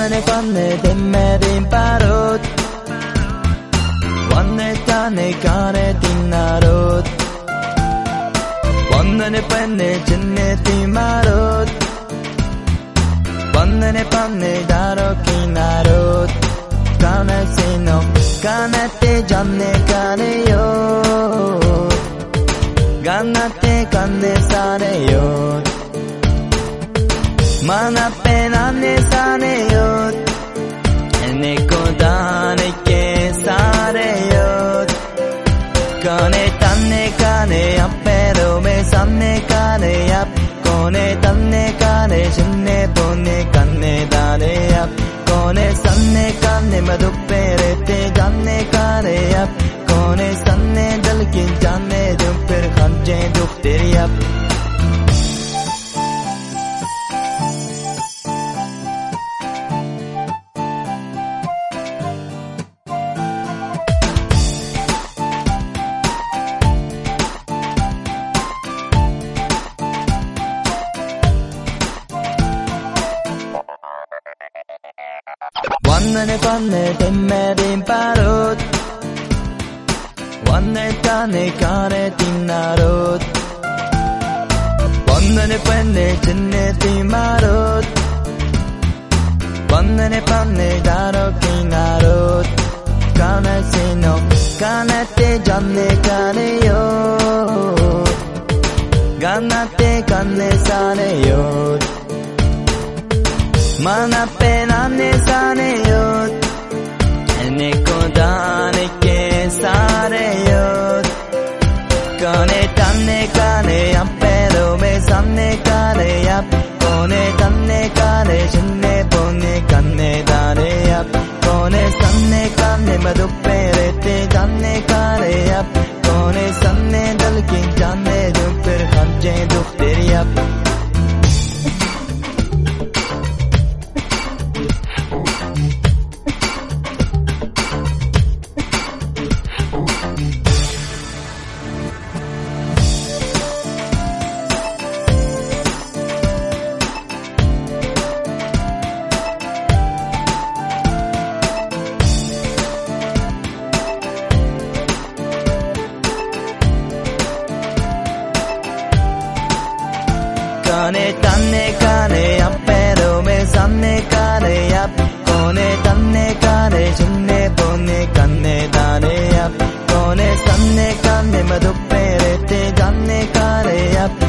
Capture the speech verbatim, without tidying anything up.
Wanne panne timme timparut Wanne tane kane tinarut Wanne panne jinne timarut Wanne panne daro kinarut Kane sino kane te janne kane yo Gana te kane sare yo Mana pena ne sane yo Ene ko dane ke sare yo Kane tanne kane appero me sanne kane app Kone tanne kane shinne pone kane dane app Kone sanne kane maduppere te janne kane app Kone sanne dalkin janne dumper khanje dukteri app Wanne panne timme timparut Wanne tane kane tinarut Wanne panne jinne timarut Wanne panne daro kinarut Kane sino kane te janne kane yo Gana te kane sane yo Mana pena ne sane yo Ene ko dane ke sare yo Kone tanne kane appero me sanne kane app Kone tanne kane shinne pone kane dane app Kone sanne kane maduppere te janne kane app Kone sanne dalkin janne dumper khanje dukteri app Kane tanne kane appero me sanne kane app Kone tanne kane shinne pone kane dane app Kone sanne kane maduppere te janne kane app